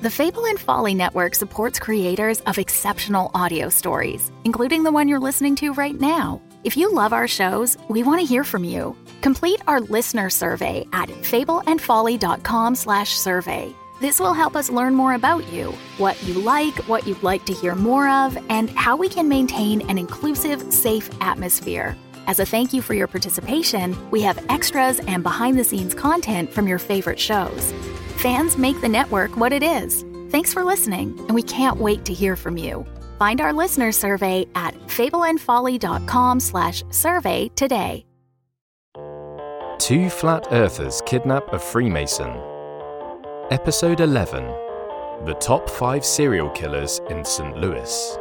The Fable and Folly Network supports creators of exceptional audio stories, including the one you're listening to right now. If you love our shows, we want to hear from you. Complete our listener survey at fableandfolly.com/survey. This will help us learn more about you, what you like, what you'd like to hear more of, and how we can maintain an inclusive, safe atmosphere. As a thank you for your participation, we have extras and behind-the-scenes content from your favorite shows. Fans make the network what it is. Thanks for listening, and we can't wait to hear from you. Find our listener survey at fableandfolly.com/survey today. Two Flat Earthers Kidnap a Freemason. Episode 11. The Top 5 Serial Killers in St. Louis.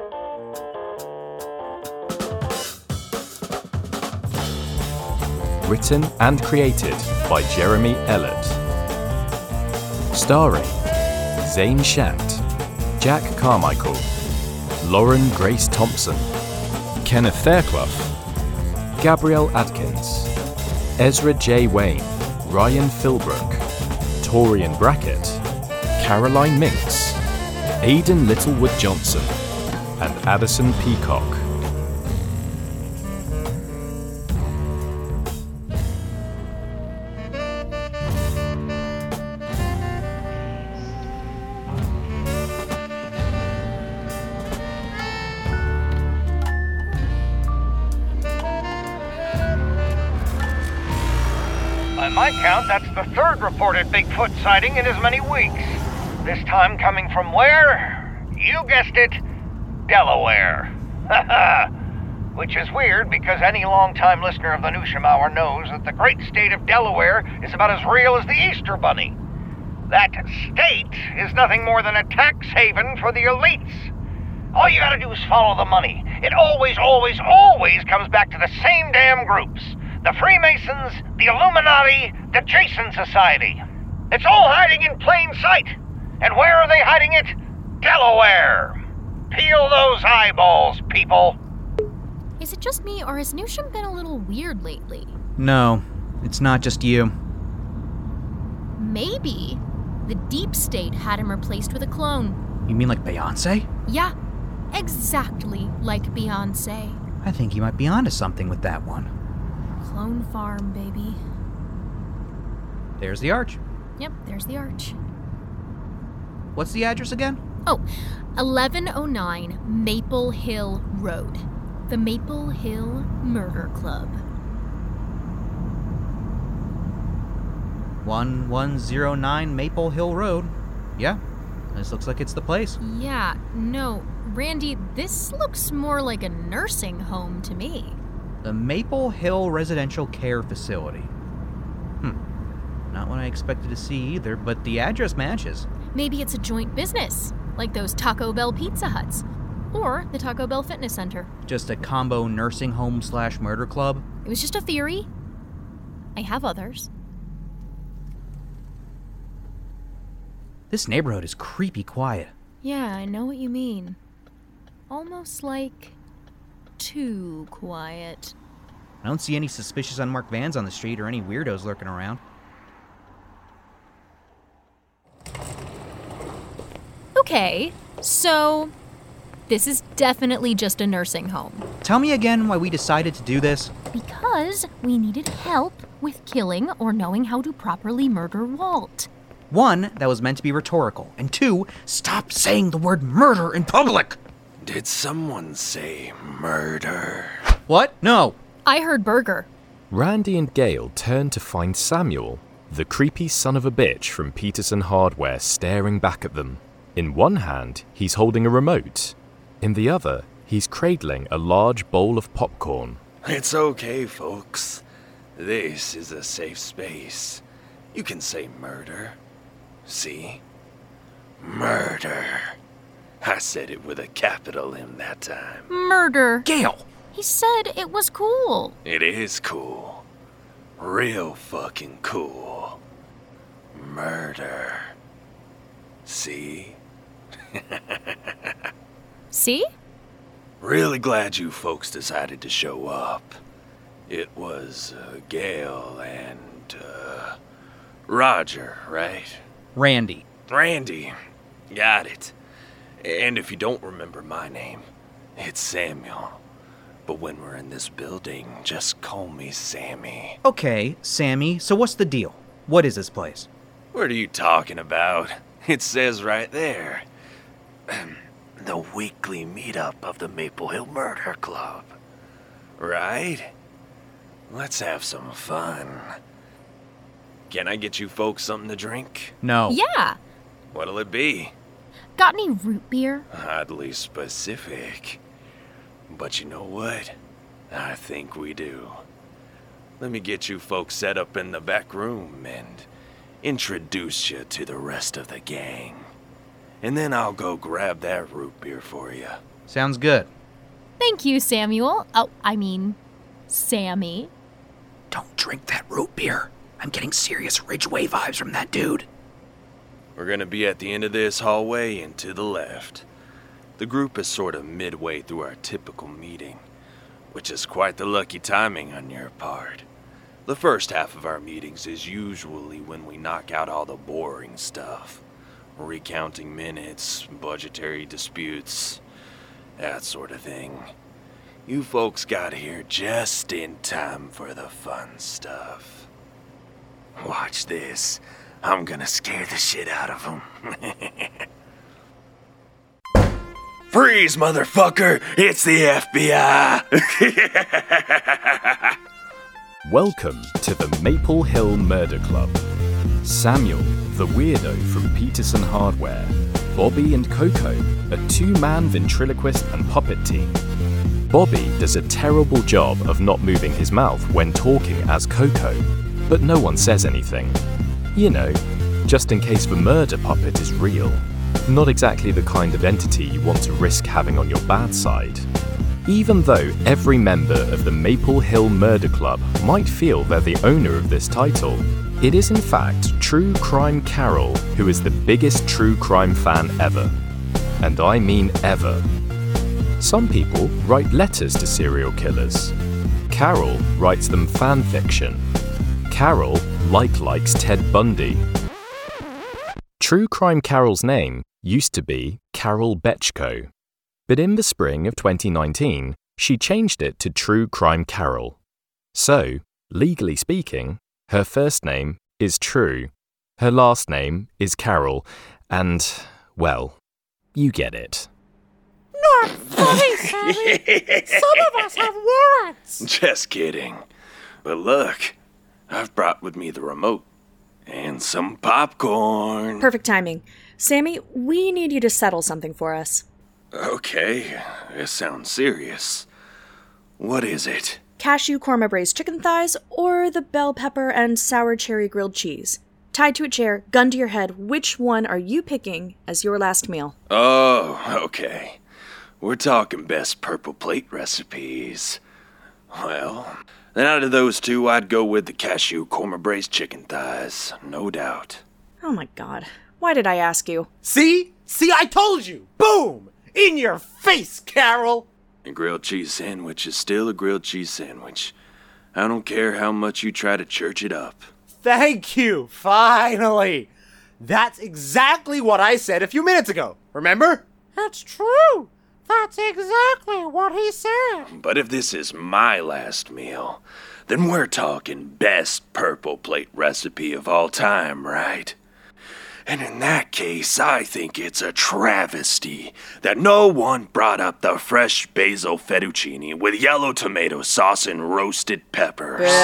Written and created by Jeremy Ellert. Starring Zane Schacht, Jack Carmichael, Lauren Grace Thompson, Kenneth Fairclough, Gabrielle Atkins, Ezra J. Wayne, Ryan Philbrook, Torian Brackett, Caroline Minks, Aidan Littlewood Johnson, and Addison Peacock. By my count, that's the third reported Bigfoot sighting in as many weeks. This time coming from where? You guessed it, Delaware. Which is weird because any long-time listener of the Newsham Hour knows that the great state of Delaware is about as real as the Easter Bunny. That state is nothing more than a tax haven for the elites. All you gotta do is follow the money. It always comes back to the same damn groups. The Freemasons, the Illuminati, the Jason Society. It's all hiding in plain sight. And where are they hiding it? Delaware. Peel those eyeballs, people. Is it just me, or has Newsham been a little weird lately? No, it's not just you. Maybe the Deep State had him replaced with a clone. You mean like Beyonce? Yeah, exactly like Beyonce. I think you might be onto something with that one. Clone farm, baby. There's the arch. Yep, there's the arch. What's the address again? Oh, 1109 Maple Hill Road. The Maple Hill Murder Club. 1109 Maple Hill Road. Yeah, this looks like it's the place. Yeah, no, Randy, this looks more like a nursing home to me. The Maple Hill Residential Care Facility. Not what I expected to see either, but the address matches. Maybe it's a joint business, like those Taco Bell Pizza Huts. Or the Taco Bell Fitness Center. Just a combo nursing home / murder club? It was just a theory. I have others. This neighborhood is creepy quiet. Yeah, I know what you mean. Almost like too quiet. I don't see any suspicious unmarked vans on the street or any weirdos lurking around. Okay, so this is definitely just a nursing home. Tell me again why we decided to do this. Because we needed help with killing or knowing how to properly murder Walt. 1, that was meant to be rhetorical. And 2, stop saying the word murder in public. Did someone say murder? What? No. I heard burger. Randy and Gail turn to find Samuel, the creepy son of a bitch from Peterson Hardware, staring back at them. In one hand, he's holding a remote. In the other, he's cradling a large bowl of popcorn. It's okay, folks. This is a safe space. You can say murder. See? Murder. I said it with a capital M that time. Murder. Gail! He said it was cool. It is cool. Real fucking cool. Murder. See? See? Really glad you folks decided to show up. It was Gail and Roger, right? Randy. Randy. Got it. And if you don't remember my name, it's Samuel. But when we're in this building, just call me Sammy. Okay, Sammy, so what's the deal? What is this place? What are you talking about? It says right there. The weekly meetup of the Maple Hill Murder Club. Right? Let's have some fun. Can I get you folks something to drink? No. Yeah. What'll it be? Got any root beer? Oddly specific. But you know what? I think we do. Let me get you folks set up in the back room and introduce you to the rest of the gang. And then I'll go grab that root beer for you. Sounds good. Thank you, Samuel. Oh, I mean, Sammy. Don't drink that root beer. I'm getting serious Ridgeway vibes from that dude. We're gonna be at the end of this hallway and to the left. The group is sort of midway through our typical meeting, which is quite the lucky timing on your part. The first half of our meetings is usually when we knock out all the boring stuff. Recounting minutes, budgetary disputes, that sort of thing. You folks got here just in time for the fun stuff. Watch this. I'm gonna scare the shit out of them. Freeze, motherfucker! It's the FBI! Welcome to the Maple Hill Murder Club. Samuel, the weirdo from Peterson Hardware, Bobby and Coco, a two-man ventriloquist and puppet team. Bobby does a terrible job of not moving his mouth when talking as Coco, but no one says anything. You know, just in case the murder puppet is real. Not exactly the kind of entity you want to risk having on your bad side. Even though every member of the Maple Hill Murder Club might feel they're the owner of this title, it is in fact True Crime Carol who is the biggest true crime fan ever. And I mean ever. Some people write letters to serial killers. Carol writes them fan fiction. Carol likes Ted Bundy. True Crime Carol's name used to be Carol Betchko, but in the spring of 2019, she changed it to True Crime Carol. So, legally speaking, her first name is True, her last name is Carol, and, well, you get it. Not funny, Sammy! Some of us have warrants! Just kidding. But look, I've brought with me the remote. And some popcorn. Perfect timing. Sammy, we need you to settle something for us. Okay, this sounds serious. What is it? Cashew korma braised chicken thighs or the bell pepper and sour cherry grilled cheese. Tied to a chair, gun to your head, which one are you picking as your last meal? Oh, okay. We're talking best purple plate recipes. Well, then out of those two, I'd go with the cashew korma braised chicken thighs, no doubt. Oh my god. Why did I ask you? See? See, I told you! Boom! In your face, Carol! A grilled cheese sandwich is still a grilled cheese sandwich. I don't care how much you try to church it up. Thank you, finally! That's exactly what I said a few minutes ago, remember? That's true! That's exactly what he said! But if this is my last meal, then we're talking best purple plate recipe of all time, right? And in that case, I think it's a travesty that no one brought up the fresh basil fettuccine with yellow tomato sauce and roasted peppers. Boo!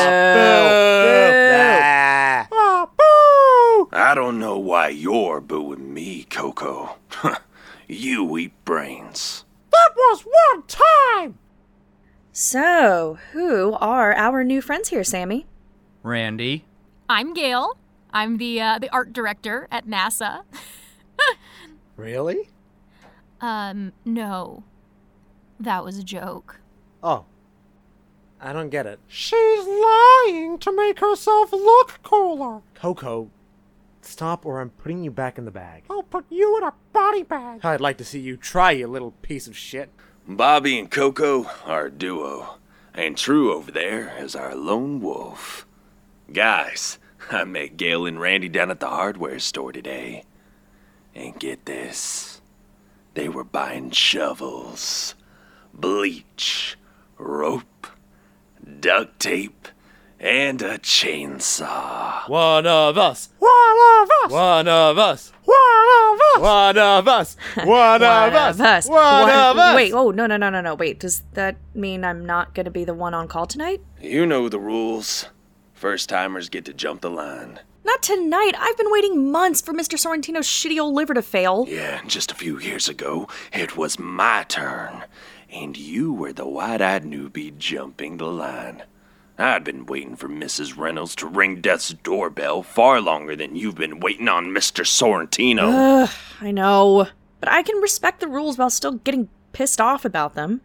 Oh, boo! I don't know why you're booing me, Coco. You eat brains. That was one time! So, who are our new friends here, Sammy? Randy. I'm Gail. I'm the art director at NASA. Really? No. That was a joke. Oh. I don't get it. She's lying to make herself look cooler. Coco, stop or I'm putting you back in the bag. I'll put you in a body bag. I'd like to see you try, you little piece of shit. Bobby and Coco are a duo, and True over there is our lone wolf. Guys, I met Gail and Randy down at the hardware store today. And get this, they were buying shovels, bleach, rope, duct tape, and a chainsaw. One of us. One of us. One of us. One of us. One of us. One of us. One of us. Wait, oh, no. Wait, does that mean I'm not going to be the one on call tonight? You know the rules. First-timers get to jump the line. Not tonight. I've been waiting months for Mr. Sorrentino's shitty old liver to fail. Yeah, just a few years ago, it was my turn. And you were the wide-eyed newbie jumping the line. I'd been waiting for Mrs. Reynolds to ring Death's doorbell far longer than you've been waiting on Mr. Sorrentino. I know. But I can respect the rules while still getting pissed off about them.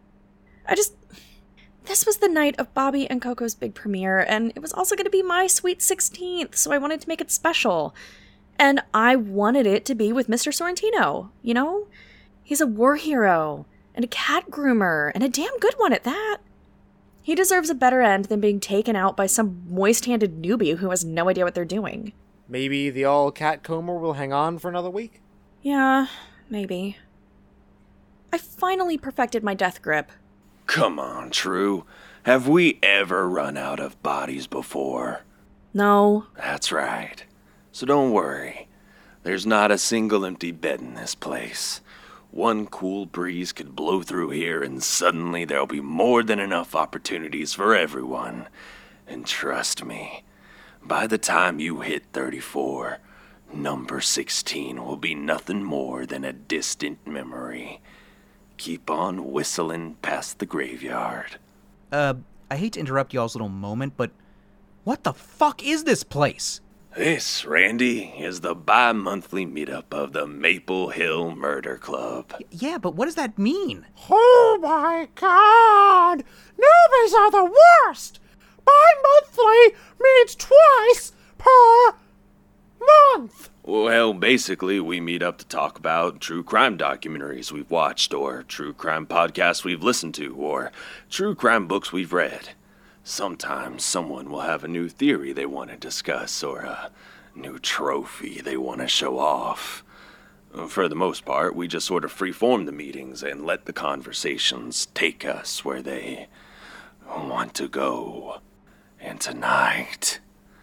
This was the night of Bobby and Coco's big premiere, and it was also going to be my sweet 16th, so I wanted to make it special. And I wanted it to be with Mr. Sorrentino, you know? He's a war hero, and a cat groomer, and a damn good one at that. He deserves a better end than being taken out by some moist-handed newbie who has no idea what they're doing. Maybe the old cat comber will hang on for another week? Yeah, maybe. I finally perfected my death grip. Come on, True. Have we ever run out of bodies before? No. That's right. So don't worry. There's not a single empty bed in this place. One cool breeze could blow through here and suddenly there'll be more than enough opportunities for everyone. And trust me, by the time you hit 34, number 16 will be nothing more than a distant memory. Keep on whistling past the graveyard. I hate to interrupt y'all's little moment, but what the fuck is this place? This, Randy, is the bi-monthly meetup of the Maple Hill Murder Club. Yeah, but what does that mean? Oh my god! Newbies are the worst! Bi-monthly means twice per month! Well, basically, we meet up to talk about true crime documentaries we've watched, or true crime podcasts we've listened to, or true crime books we've read. Sometimes someone will have a new theory they want to discuss, or a new trophy they want to show off. For the most part, we just sort of freeform the meetings and let the conversations take us where they want to go. And tonight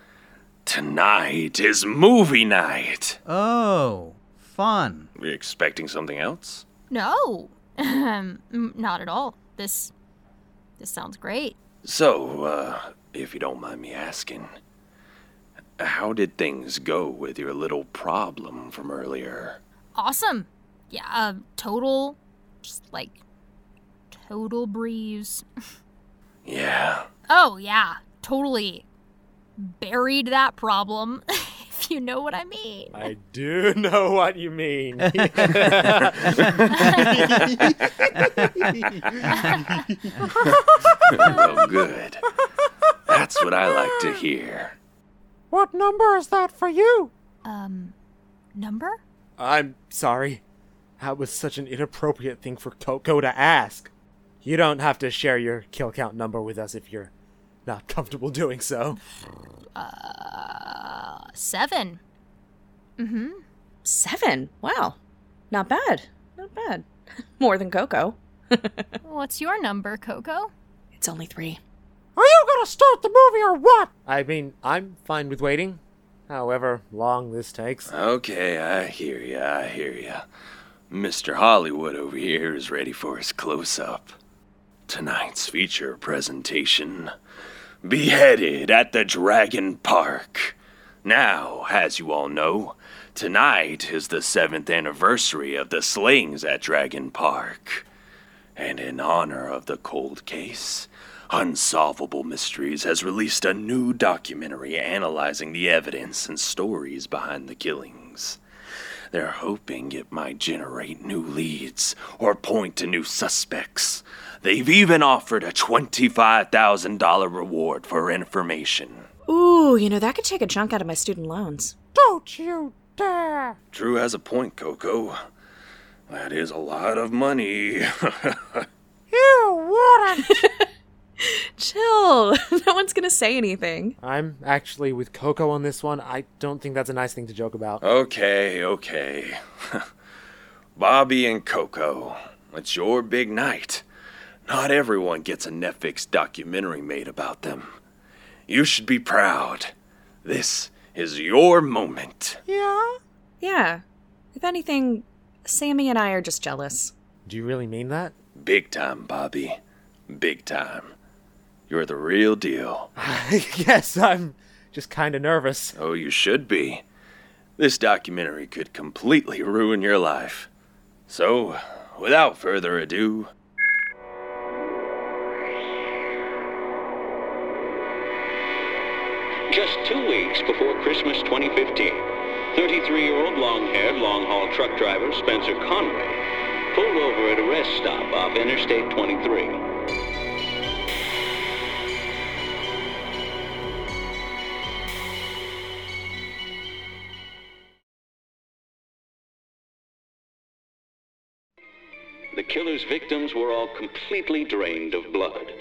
is movie night. Oh, fun. Were you expecting something else? No. Not at all. This sounds great. So, if you don't mind me asking, how did things go with your little problem from earlier? Awesome. Yeah, total breeze. Yeah. Oh, yeah, totally buried that problem, if you know what I mean. I do know what you mean. Well, good. That's what I like to hear. What number is that for you? Number? I'm sorry. That was such an inappropriate thing for Coco to ask. You don't have to share your kill count number with us if you're not comfortable doing so. 7. 7? Wow. Not bad. More than Coco. What's your number, Coco? It's only 3. Are you gonna start the movie or what? I mean, I'm fine with waiting. However long this takes. Okay, I hear ya. Mr. Hollywood over here is ready for his close-up. Tonight's feature presentation, Beheaded at the Dragon Park. Now, as you all know, tonight is the 7th anniversary of the slayings at Dragon Park. And in honor of the cold case, Unsolvable Mysteries has released a new documentary analyzing the evidence and stories behind the killings. They're hoping it might generate new leads or point to new suspects. They've even offered a $25,000 reward for information. Ooh, that could take a chunk out of my student loans. Don't you dare! Drew has a point, Coco. That is a lot of money. You wouldn't! Chill. No one's gonna say anything. I'm actually with Coco on this one. I don't think that's a nice thing to joke about. Okay. Bobby and Coco, it's your big night. Not everyone gets a Netflix documentary made about them. You should be proud. This is your moment. Yeah? Yeah. If anything, Sammy and I are just jealous. Do you really mean that? Big time, Bobby. Big time. You're the real deal. Yes, I'm just kind of nervous. Oh, you should be. This documentary could completely ruin your life. So, without further ado... Just 2 weeks before Christmas 2015, 33-year-old long-haired long-haul truck driver Spencer Conway pulled over at a rest stop off Interstate 23. The killer's victims were all completely drained of blood.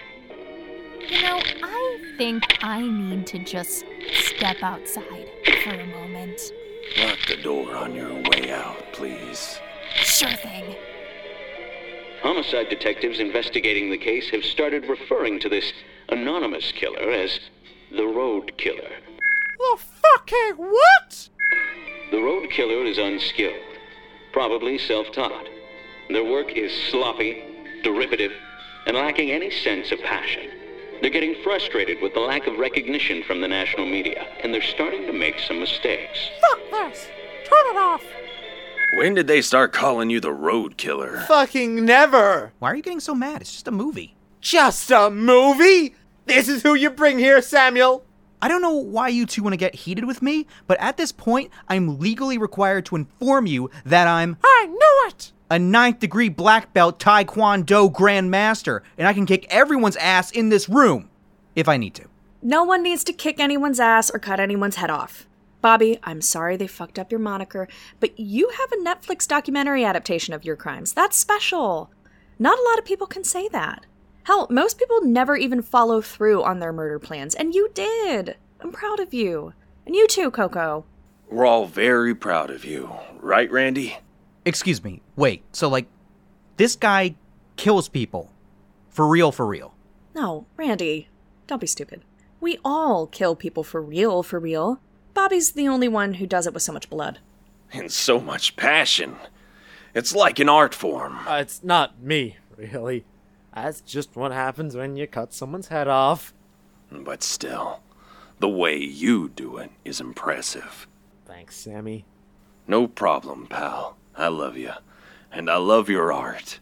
You know, I think I need to just step outside for a moment. Lock the door on your way out, please. Sure thing. Homicide detectives investigating the case have started referring to this anonymous killer as the Road Killer. The fucking what? The Road Killer is unskilled, probably self-taught. Their work is sloppy, derivative, and lacking any sense of passion. They're getting frustrated with the lack of recognition from the national media, and they're starting to make some mistakes. Fuck this! Turn it off! When did they start calling you the Road Killer? Fucking never! Why are you getting so mad? It's just a movie. Just a movie? This is who you bring here, Samuel? I don't know why you two want to get heated with me, but at this point, I'm legally required to inform you that I'm... I knew it! A 9th degree black belt Taekwondo Grandmaster, and I can kick everyone's ass in this room, if I need to. No one needs to kick anyone's ass or cut anyone's head off. Bobby, I'm sorry they fucked up your moniker, but you have a Netflix documentary adaptation of your crimes. That's special. Not a lot of people can say that. Hell, most people never even follow through on their murder plans, and you did. I'm proud of you. And you too, Coco. We're all very proud of you. Right, Randy? Excuse me, wait, so this guy kills people. For real, for real. No, Randy, don't be stupid. We all kill people for real. Bobby's the only one who does it with so much blood. And so much passion. It's like an art form. It's not me, really. That's just what happens when you cut someone's head off. But still, the way you do it is impressive. Thanks, Sammy. No problem, pal. I love you. And I love your art.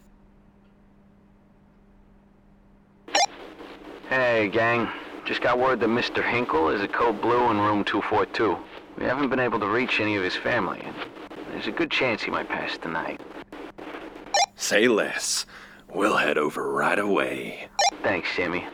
Hey, gang. Just got word that Mr. Hinkle is at Code Blue in room 242. We haven't been able to reach any of his family, and there's a good chance he might pass tonight. Say less. We'll head over right away. Thanks, Sammy.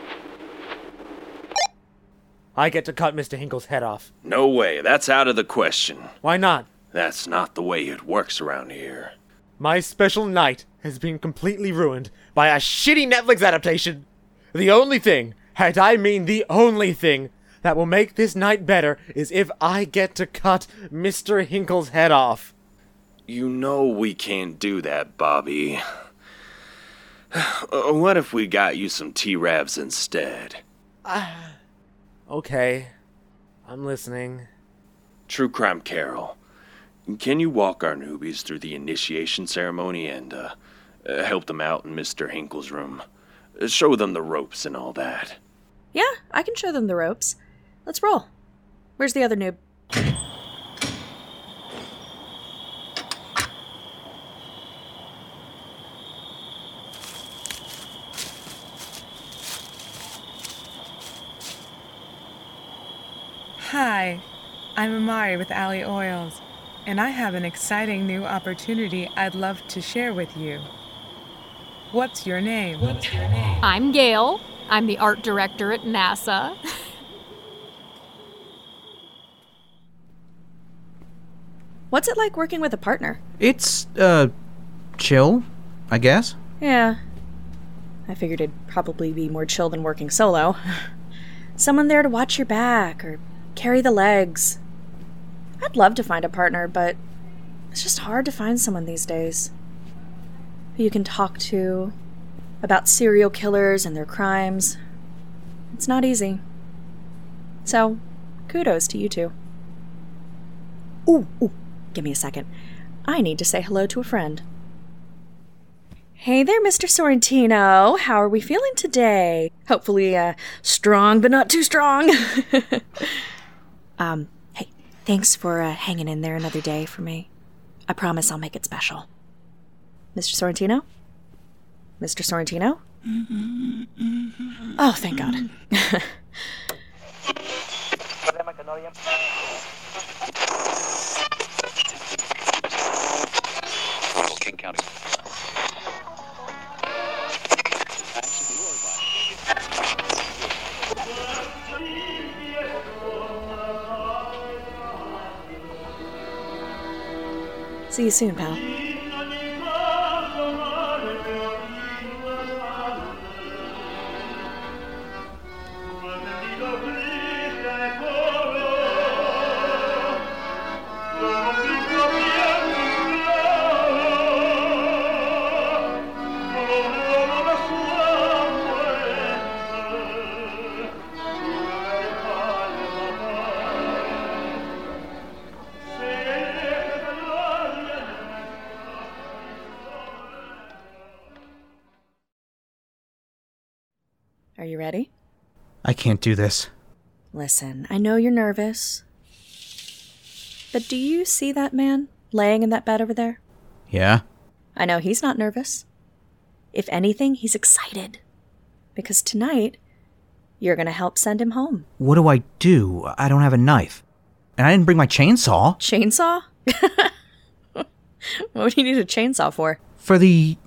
I get to cut Mr. Hinkle's head off. No way. That's out of the question. Why not? That's not the way it works around here. My special night has been completely ruined by a shitty Netflix adaptation. The only thing, and I mean the only thing, that will make this night better is if I get to cut Mr. Hinkle's head off. You know we can't do that, Bobby. What if we got you some T-Ravs instead? Okay. I'm listening. True Crime Carol. Can you walk our newbies through the initiation ceremony and help them out in Mr. Hinkle's room? Show them the ropes and all that. Yeah, I can show them the ropes. Let's roll. Where's the other noob? Hi, I'm Amari with Alley Oils, and I have an exciting new opportunity I'd love to share with you. What's your name? I'm Gail. I'm the art director at NASA. What's it like working with a partner? It's, chill, I guess. Yeah. I figured it'd probably be more chill than working solo. Someone there to watch your back or carry the legs. I'd love to find a partner, but it's just hard to find someone these days who you can talk to about serial killers and their crimes. It's not easy. So, kudos to you two. Ooh, give me a second. I need to say hello to a friend. Hey there, Mr. Sorrentino. How are we feeling today? Hopefully, strong, but not too strong. Hey, thanks for hanging in there another day for me. I promise I'll make it special. Mr. Sorrentino? Mr. Sorrentino? Oh, thank God. King County. See you soon, pal. Are you ready? I can't do this. Listen, I know you're nervous. But do you see that man laying in that bed over there? Yeah? I know he's not nervous. If anything, he's excited. Because tonight, you're going to help send him home. What do I do? I don't have a knife. And I didn't bring my chainsaw. Chainsaw? What do you need a chainsaw for? For the...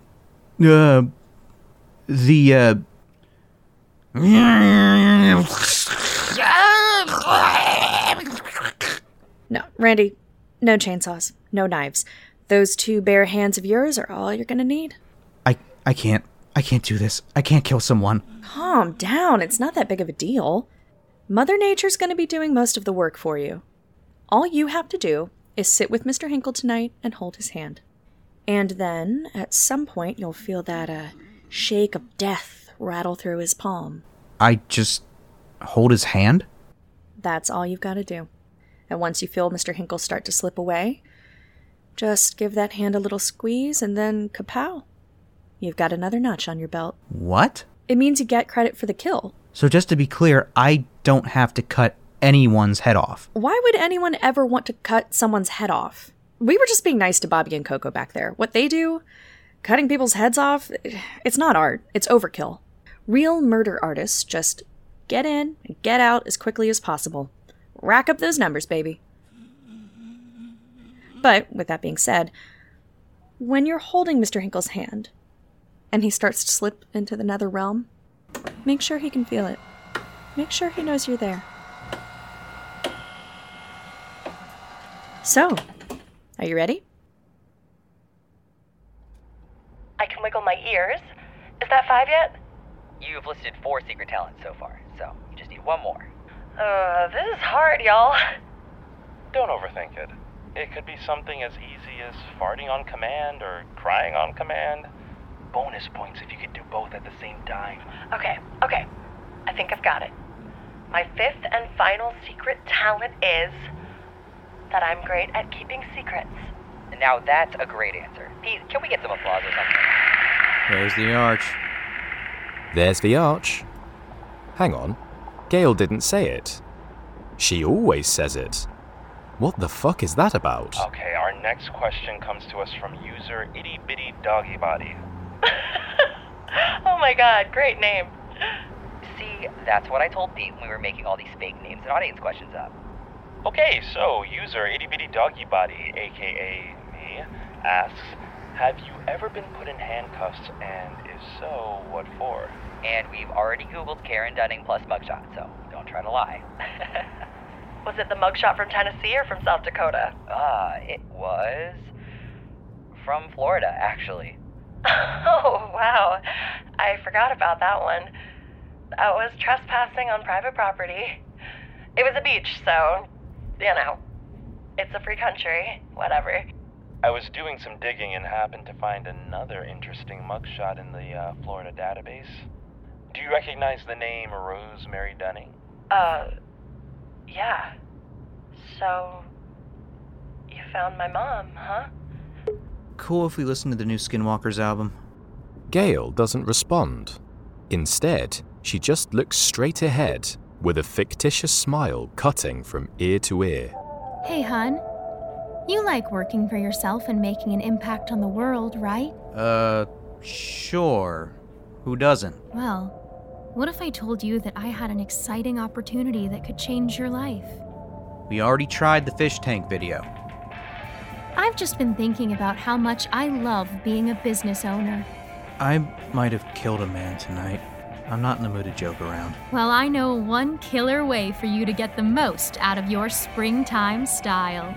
No, Randy, no chainsaws, no knives. Those two bare hands of yours are all you're gonna need. I can't do this. I can't kill someone. Calm down, it's not that big of a deal. Mother Nature's gonna be doing most of the work for you. All you have to do is sit with Mr. Hinkle tonight and hold his hand. And then, at some point, you'll feel that shake of death rattle through his palm. I just hold his hand? That's all you've got to do. And once you feel Mr. Hinkle start to slip away, just give that hand a little squeeze and then kapow. You've got another notch on your belt. What? It means you get credit for the kill. So just to be clear, I don't have to cut anyone's head off. Why would anyone ever want to cut someone's head off? We were just being nice to Bobby and Coco back there. What they do, cutting people's heads off, it's not art. It's overkill. Real murder artists just get in and get out as quickly as possible. Rack up those numbers, baby. But, with that being said, when you're holding Mr. Hinkle's hand, and he starts to slip into the nether realm, make sure he can feel it. Make sure he knows you're there. So, are you ready? I can wiggle my ears. Is that 5 yet? You've listed 4 secret talents so far, so you just need 1 more. This is hard, y'all. Don't overthink it. It could be something as easy as farting on command or crying on command. Bonus points if you could do both at the same time. Okay. I think I've got it. My 5th and final secret talent is that I'm great at keeping secrets. Now that's a great answer. Pete, can we get some applause or something? There's the arch. There's the arch. Hang on. Gale didn't say it. She always says it. What the fuck is that about? Okay, our next question comes to us from user Itty Bitty Doggy Body. Oh my god, great name. See, that's what I told Pete when we were making all these fake names and audience questions up. Okay, so user Itty Bitty Doggy Body, aka me, asks, have you ever been put in handcuffs, and if so, what for? And we've already Googled Karen Dunning plus mugshot, so don't try to lie. Was it the mugshot from Tennessee or from South Dakota? It was from Florida, actually. Oh, wow. I forgot about that one. That was trespassing on private property. It was a beach, so, it's a free country, whatever. I was doing some digging and happened to find another interesting mugshot in the Florida database. Do you recognize the name Rosemary Dunning? Yeah. So, you found my mom, huh? Cool if we listen to the new Skinwalkers album. Gail doesn't respond. Instead, she just looks straight ahead with a fictitious smile cutting from ear to ear. Hey, hon. You like working for yourself and making an impact on the world, right? Sure. Who doesn't? Well, what if I told you that I had an exciting opportunity that could change your life? We already tried the fish tank video. I've just been thinking about how much I love being a business owner. I might have killed a man tonight. I'm not in the mood to joke around. Well, I know one killer way for you to get the most out of your springtime style.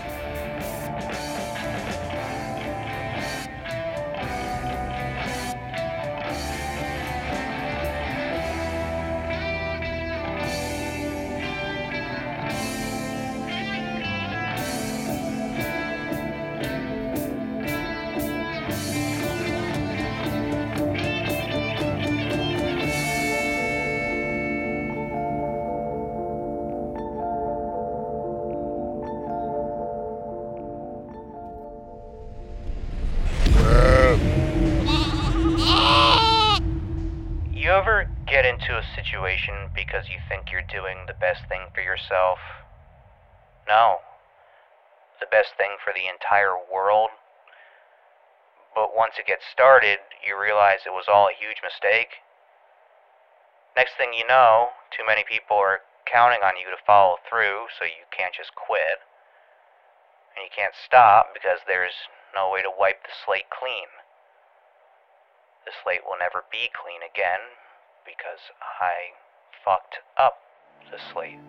You ever get into a situation because you think you're doing the best thing for yourself? No. The best thing for the entire world? But once it gets started, you realize it was all a huge mistake? Next thing you know, too many people are counting on you to follow through, so you can't just quit. And you can't stop because there's no way to wipe the slate clean. The slate will never be clean again because I fucked up the slate.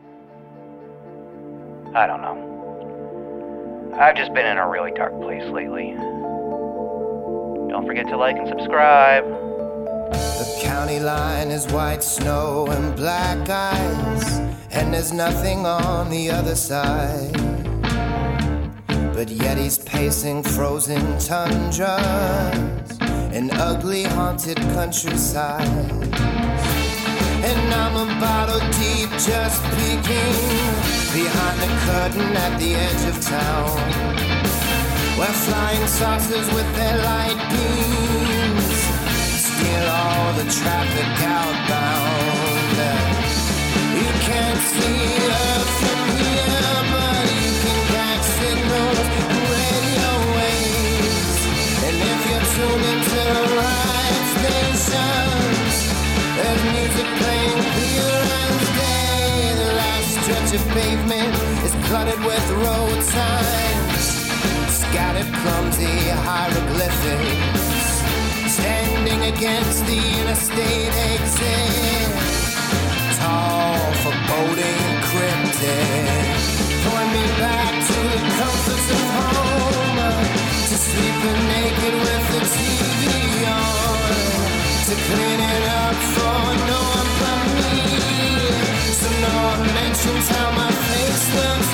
I don't know. I've just been in a really dark place lately. Don't forget to like and subscribe. The county line is white snow and black ice, and there's nothing on the other side. But yet he's pacing frozen tundras, an ugly haunted countryside. And I'm a bottle deep, just peeking behind the curtain at the edge of town, where flying saucers with their light beams steal all the traffic outbound. You can't see Earth from here, but you can catch signals and radio waves. And if you're tuned into the right stations, there's music playing clear as day. The last stretch of pavement is cluttered with road signs, scattered clumsy hieroglyphics, standing against the interstate exit, tall, foreboding, cryptic. Point me back to the comforts of home, to sleeping naked with the TV on, to cleaning up for no one but me, so no one mentions how my face looks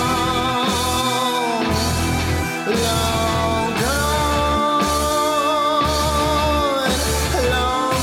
long, long gone, long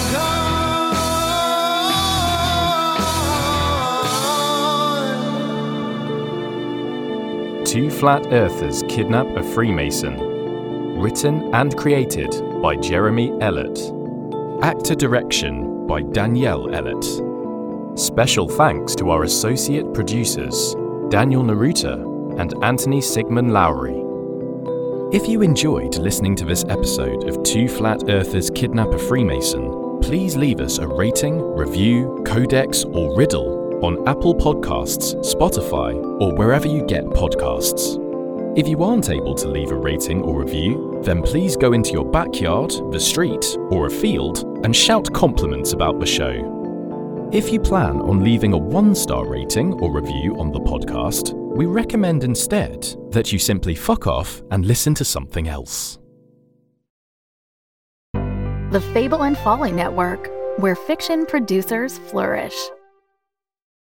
gone. Two Flat Earthers Kidnap a Freemason. Written and created by Jeremy Ellett. Actor direction by Danielle Ellett. Special thanks to our associate producers, Daniel Naruta and Anthony Sigmund Lowry. If you enjoyed listening to this episode of Two Flat Earthers Kidnap a Freemason, please leave us a rating, review, codex, or riddle on Apple Podcasts, Spotify, or wherever you get podcasts. If you aren't able to leave a rating or review, then please go into your backyard, the street, or a field and shout compliments about the show. If you plan on leaving a 1-star rating or review on the podcast, we recommend instead that you simply fuck off and listen to something else. the Fable and Folly Network, where fiction producers flourish.